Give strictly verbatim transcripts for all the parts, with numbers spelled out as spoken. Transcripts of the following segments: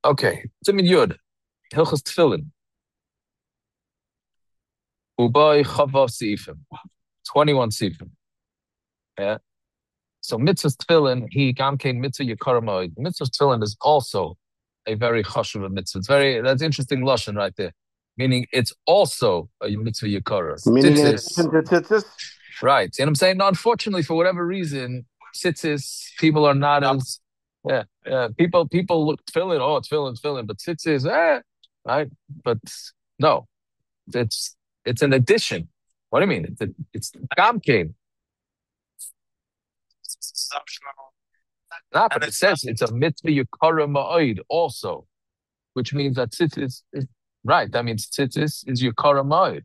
Okay. Simin Yud. Hilchos Tefillin. Ubai Chavav Seifim. twenty-one Seifim. Yeah. So mitzvah tefillin, he gamkein mitzvah yikaramoid. Mitzvah tefillin is also a very chashuv mitzvah. It's very, that's interesting lashon right there. Meaning it's also a mitzvah yikara. Meaning in addition to tzitzis? Right. You know what I'm saying? Now, unfortunately, for whatever reason, tzitzis, people are not as, yeah, yeah. People, people look tefillin, oh, tefillin, tefillin, but tzitzis, eh, right? But no, it's, it's an addition. What do you mean? It's, it's gamkein. Not, but it says it's a mitzvah yikara ma'od also, which means that tzitzis is right. That means tzitzis is yikara ma'od.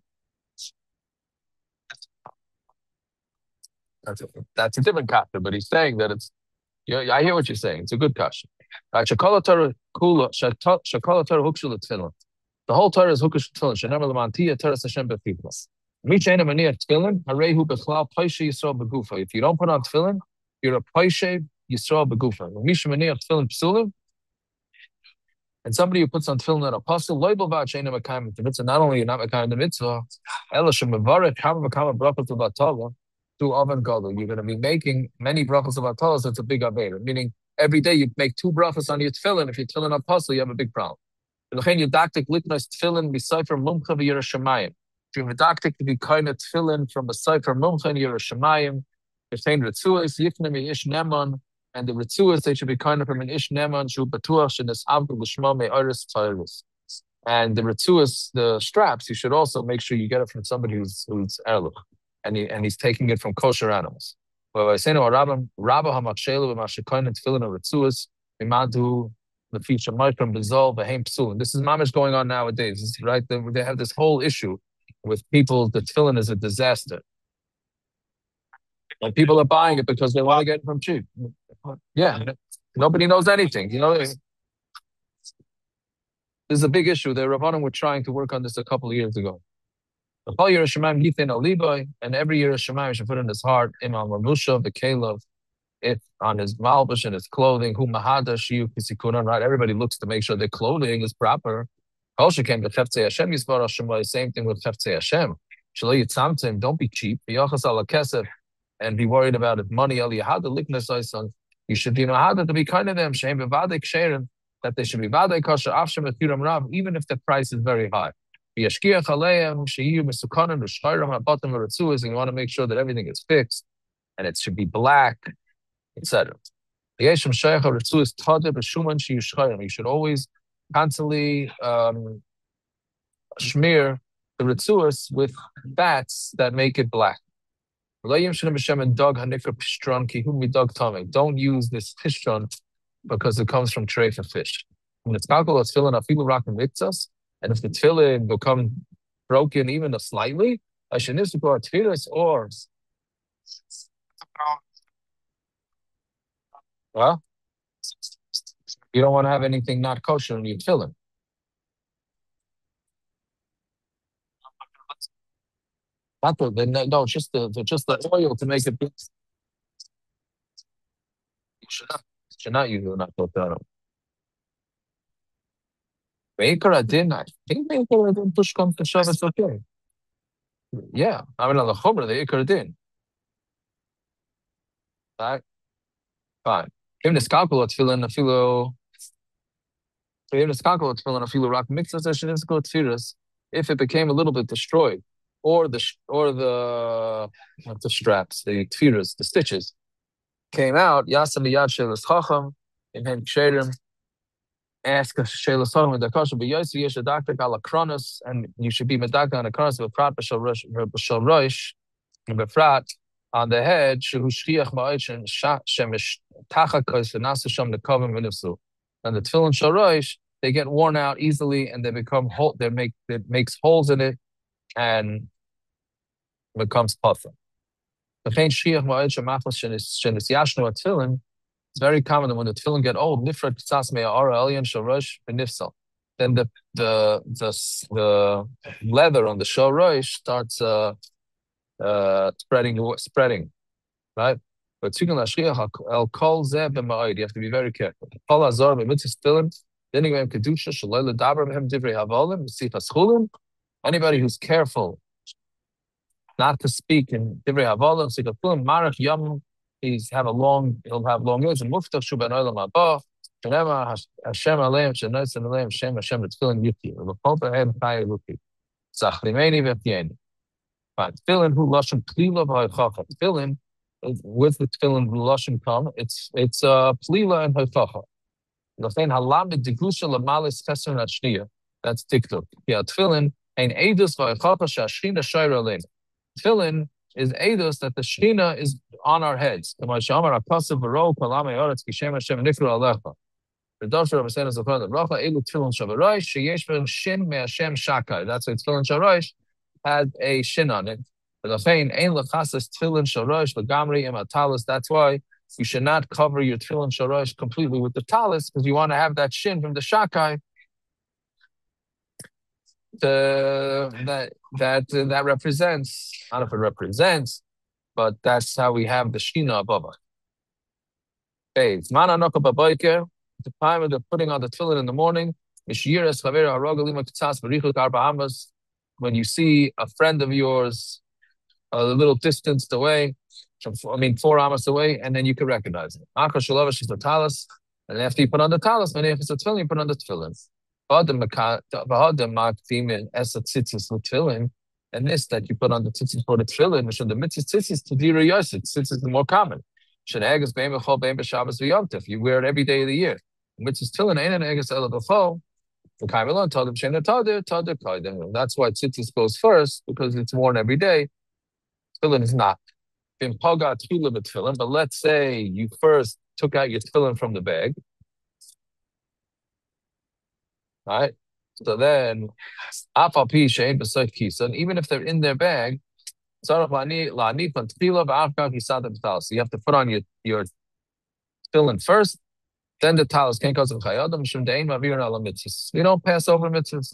That's a, that's a different kasha, but he's saying that it's. Yeah, I hear what you're saying. It's a good kasha. Right? Shekala Torah kula shekala Torah hukshul tefillin. The whole Torah is hukush tefillin. Shenemar l'mantiya Torah Hashem b'fiblas. Michayna maniyah tefillin harei bechlal paishe yisrael begufa. If you don't put on tefillin, you're a paishe Yisrael begufa. Misha maniyah tefillin psulim. And somebody who puts on tefillin at a apostle, loyal v'achayna mekayim the mitzvah. Not only you're not mekayim the mitzvah, ela shemavarech kama mekama brachos levatala to oven gadol. You're going to be making many brachos levatala. So it's a big avera. Meaning every day you make two brachos on your tefillin. If you're tefillin apostle, you have a big problem. L'chein yudaktik litnos tefillin b'sayfer mumcha v'yerushamayim. If you're medaktik to be kind of tefillin from a sayfer mumcha in Yerushamayim, L'chein retzuas yifne mi'ish neman. And the Ritzuas, they should be kind of from an Ish Neman, Shu Batuach, Shenes Avdu Lishma Me Iris Tyrus. And the Ritzuas, the straps, you should also make sure you get it from somebody who's who's Erlich. And he and he's taking it from kosher animals. Well, I say no Rabba Rabba Hamachshelu Mashikoin and Tefillin or Ritzuas, Imadu, the feature Micron Bizol, Behem Psul. And this is mamish going on nowadays, this, right? They, they have this whole issue with people, the Tefillin is a disaster. And people are buying it because they want to get it from cheap. Yeah, nobody knows anything. You know, this is a big issue. The Rabbanim were trying to work on this a couple of years ago. And every year Shemaim should put in his heart, Imam Ramusha, the Caleb, if on his malbush and his clothing, who mahada shiu kisikunan, right? Everybody looks to make sure their clothing is proper. Also came to Cheftzei Hashem, Yisbar Hashem, same thing with Cheftzei Hashem. Shaloi Yitzamtim, don't be cheap. Yachas ala kesef. And be worried about it. Money, you should be know to be kind of them. That they should be even if the price is very high. And you want to make sure that everything is fixed and it should be black, et cetera. You should always constantly um, smear the ritzuas with fats that make it black. Don't use this pishron because it comes from treifa fish. When it's calculated as tefillin, afilu rakim mitzvahs, and if the tefillin become broken even slightly, I should need to go tefillas or. Well, you don't want to have anything not kosher in your tefillin. Not the, the no, just the, the just the oil to make it. You should not, should not use not that. Baker, I didn't. I think Baker, I didn't push come to shove. It's okay. Yeah, I mean on the chomer, the Iker didn't. Right, fine. Even the scalpel, it's filling a filo. Even the scalpel, it's filling a filo rock mixes. I shouldn't go to if it became a little bit destroyed. Or the or the the straps, the tefillas, the stitches came out. Yasam yad shelas chacham in him ksherim. Ask shelas chacham the kasha b'yosef yesh a doctor kala kronos, and you should be medaka on a kronos b'frat b'shal roish and b'frat on the head shehu shchiach ma'od shem shemish tachakos and nasa sham nekavim v'nifsu. And the tefillin shal roish, they get worn out easily and they become hole. They make it makes holes in it. And becomes puffin. It's very common that when the tefillin get old, nifrat k'tzas me'ara elyon shorosh v'nifsal. Then the the the the leather on the shorosh starts uh uh spreading spreading, right? But el kol zeh b'ma'od, you have to be very careful. Kol azor b'mitzvah tefillin Anybody who's careful not to speak in divrei havolim, sikapulim marach yom. He's have a long. He'll have long years. And muftach shu ben olam haba. Shenema Hashem aleim shenotzim aleim Shem Hashem tefillin yuki. V'kolpa hem chaya yuki. Zachrimeni v'tieni. Fine. Tefillin who lashon plila v'hoichacha. Tefillin with the tefillin who lashon come. It's it's uh plila and hoichacha. L'chein halamid degusha lamalis chesron atshniya. That's tiktuk. Yeah, tefillin ein edus v'hoichacha she'ashchina shayra aleim. Tefillin is eidos that the Shekhinah is on our heads. The Doctor of Ascendance of the Rafa Elu Tefillin Shavaraish, Sheyesh Ben Shin Me Hashem Shakai. That's why Tefillin Shavaraish had a shin on it. That's why you should not cover your Tefillin Shavaraish completely with the talis because you want to have that shin from the Shakai. The, that that uh, that represents, I don't know if it represents, but that's how we have the Shina above us. Okay, it's mana nokah baboiker. The time of the putting on the tefillin in the morning. When you see a friend of yours a little distance away, I mean four amas away, and then you can recognize it. And after you put on the talis, if it's a tefillin, you put on the tefillin. And this that you put on the tzitzis for the tefillin, which on the mitzvah tzitzis to dira yosef, tzitzis is the more common. If you wear it every day of the year, mitzvah tefillin ain't an eges ela b'chol. The kaimelon told him shena tadir tadir kaidem. That's why tzitzis goes first because it's worn every day. Tefillin is not. But let's say you first took out your tefillin from the bag. Right? So then, and even if they're in their bag, so you have to put on your, your tefillin first, then the talis. We don't pass over mitzvahs.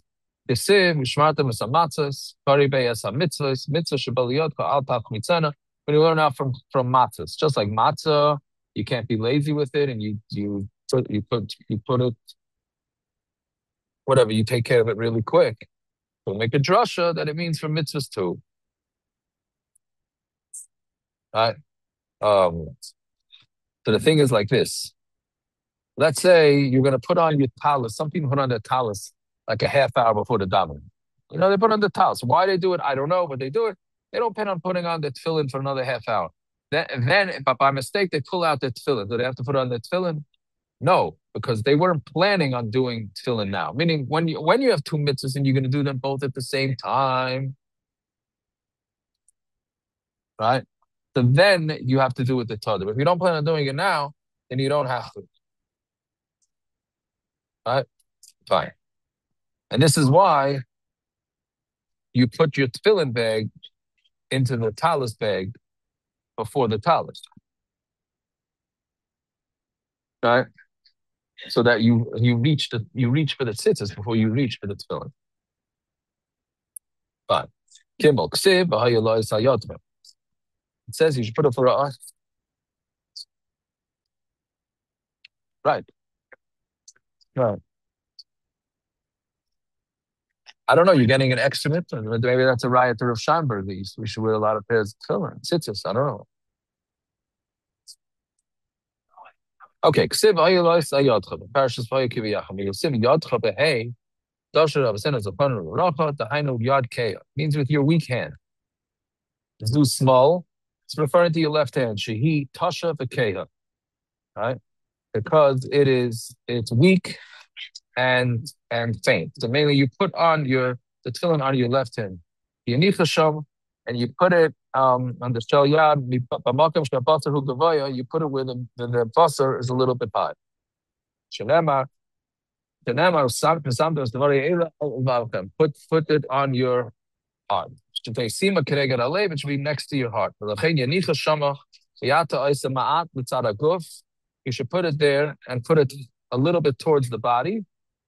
When you learn out from, from matzahs, just like matzah, you can't be lazy with it, and you you put you put you put it. Whatever, you take care of it really quick. So make a drasha that it means for mitzvahs too. Right? Um, so the thing is like this. Let's say you're going to put on your talis. Some people put on their talis like a half hour before the davening. You know, they put on the talis. Why they do it, I don't know, but they do it. They don't plan on putting on the tefillin for another half hour. Then, then if by mistake they pull out the tefillin, do they have to put on the tefillin? No, because they weren't planning on doing tefillin now. Meaning, when you when you have two mitzvahs and you're going to do them both at the same time, right? So then you have to do it the tadir. If you don't plan on doing it now, then you don't have to. Right? Fine. And this is why you put your tefillin bag into the talis bag before the talis. Right? So that you you reach the you reach for the tzitzis before you reach for the tefillin. Fine. Kimbal ksiv b'hayalah sayotma. It says you should put it for a right. Right. I don't know. You're getting an extra mitzvah. Maybe that's a riot to Rav Scheinberg. We should wear a lot of pairs of tefillin, tzitzis. I don't know. Okay, ksiv ayiloy sayotcha. Parashas vayikiviyacham. Ksiv yodcha behei. Dasher of sinners upon racha. Dahainu yad keya means with your weak hand. Do small. It's referring to your left hand. Shehi tasha v'keha. Right, because it is it's weak and and faint. So mainly you put on your the tefillin on your left hand. Yanicha sham, and you put it um, on the shel yad. You put it where the the, the basar is a little bit high. Shenema, shenema put put it on your heart. It should be next to your heart. You should put it there and put it a little bit towards the body.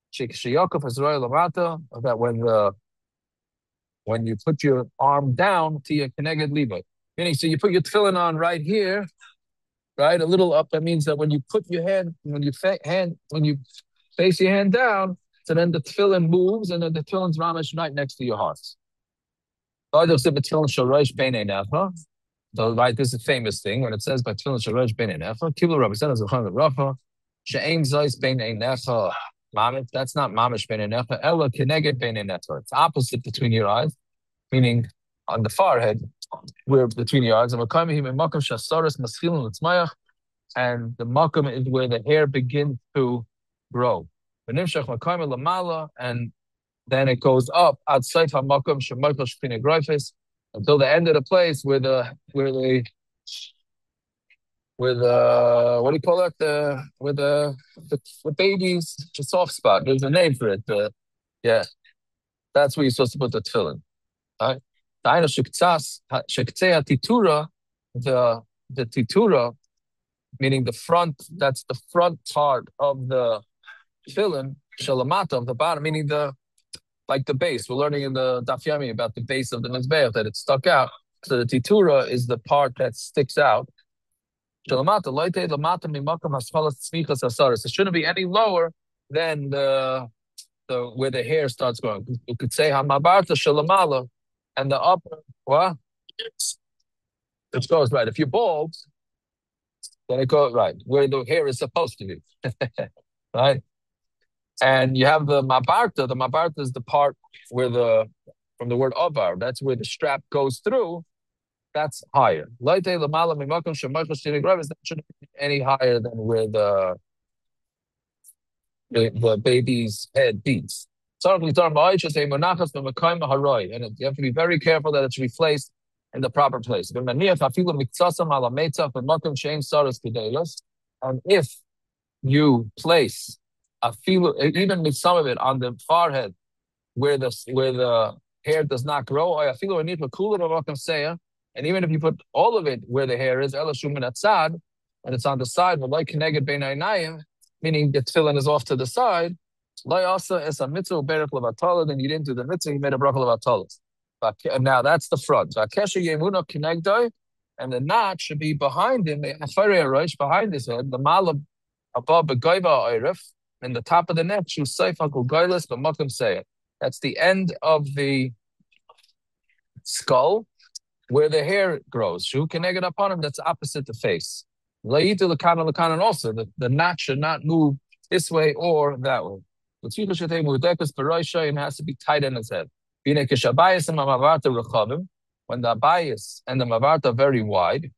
That when the when you put your arm down to your keneged liba. Meaning, so you put your tefillin on right here, right, a little up. That means that when you put your hand, when you hand, when you face your hand down, so then the tefillin moves, and then the tefillin's mamish right next to your heart. So, right, this is a famous thing when it says by tefillin shalosh beinei necha, kibul represent as a changad rafa, she'ein zois beinei necha mamish. That's not mamish beinei necha. Ella keneged beinei necha. It's opposite between your eyes, meaning on the forehead, where between your eyes. And and the makam is where the hair begins to grow. And then it goes up outside hamakam shemakal shpina greifes until the end of the place where the where the where the what do you call it, the where the the, the baby's the soft spot. There's a name for it. The, yeah, that's where you're supposed to put the tefillin. Right? The the the titura, meaning the front, that's the front part of the tefillin, shalamata of the bottom, meaning the like the base. We're learning in the Daf Yomi about the base of the mizbeach that it stuck out. So the titura is the part that sticks out. Shalamata loite lamata mimakam haschalas tzmichas hasaris. It shouldn't be any lower than the the where the hair starts growing. You could say hamabarta shalamala, and the upper what? It goes right. If you're bald, then it goes right where the hair is supposed to be, right? And you have the mabarta. The mabarta is the part where the from the word avar. That's where the strap goes through. That's higher. That shouldn't be any higher than where the the, the baby's head beats. And you have to be very careful that it's placed in the proper place. And if you place a feel, even with some of it on the forehead where the where the hair does not grow, and even if you put all of it where the hair is, and it's on the side, meaning the tefillin is off to the side, then you didn't do the mitzvah, you made a bracha of atalas. Now that's the front. And the knot should be behind him, behind his head, the malab above the goiva oirif, and the top of the neck, that's the end of the skull where the hair grows. Shu connected upon him, that's opposite the face. And also, the, the knot should not move this way or that way. And it has to be tight in his head. When the abayis and the mavarta are very wide,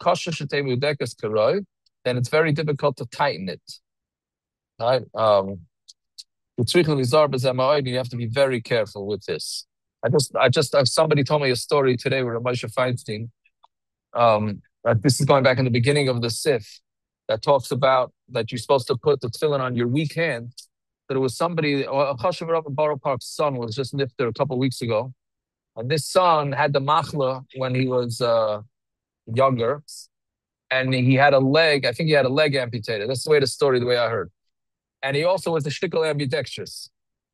then it's very difficult to tighten it. Right? Um, you have to be very careful with this. I just, I just, uh, somebody told me a story today with Moshe Feinstein. Um, uh, this is going back in the beginning of the Sif that talks about that you're supposed to put the tefillin on your weak hand. That it was somebody, a Chashav Rav in Borough Park's son was just nifter a couple of weeks ago, and this son had the machla when he was uh, younger, and he had a leg. I think he had a leg amputated. That's the way the story, the way I heard. And he also was a shtickle ambidextrous,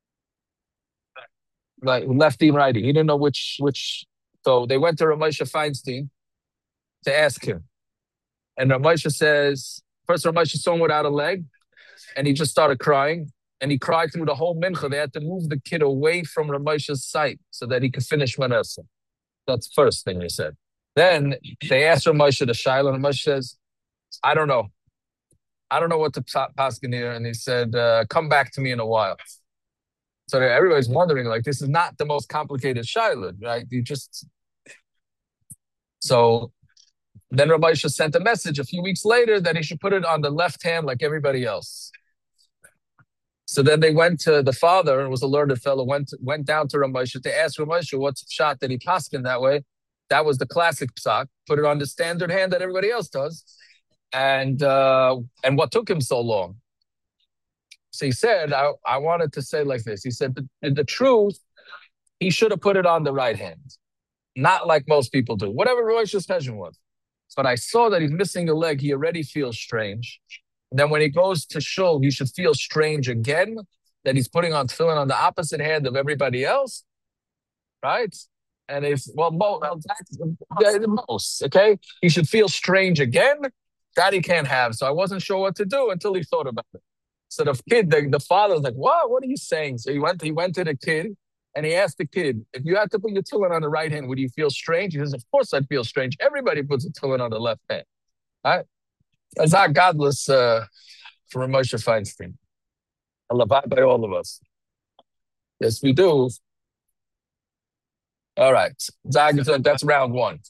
like lefty and righty. He didn't know which which. So they went to Ramesha Feinstein to ask him, and Ramesha says first Ramesha saw him without a leg, and he just started crying, and he cried through the whole mincha. They had to move the kid away from Ramesha's sight so that he could finish Manasa. That's the first thing they said. Then they asked Ramesha the shaila, and Ramesha says, "I don't know." I don't know what to paskin here. And he said, uh, come back to me in a while. So everybody's wondering, like, this is not the most complicated shaila, right? You just... So then Rabbi Yisha sent a message a few weeks later that he should put it on the left hand like everybody else. So then they went to the father, and was a learned fellow, went went down to Rabbi Yisha to ask Rabbi Yisha what's the shot that he paskin that way. That was the classic psak. Put it on the standard hand that everybody else does. And uh, and what took him so long? So he said, I, I wanted to say like this. He said, the, the truth, he should have put it on the right hand, not like most people do. Whatever Rosh Hashanah was. But I saw that he's missing a leg. He already feels strange. And then when he goes to shul, he should feel strange again that he's putting on tefillin on the opposite hand of everybody else, right? And it's well, most, most okay. He should feel strange again. That he can't have. So I wasn't sure what to do until he thought about it. So the kid, the, the father was like, "What? What are you saying?" So he went. He went to the kid and he asked the kid, "If you had to put your tefillin on the right hand, would you feel strange?" He says, "Of course I'd feel strange. Everybody puts a tefillin on the left hand." All right? That's our godless uh, from Moshe Feinstein. Allah by all of us. Yes, we do. All right. That's round one.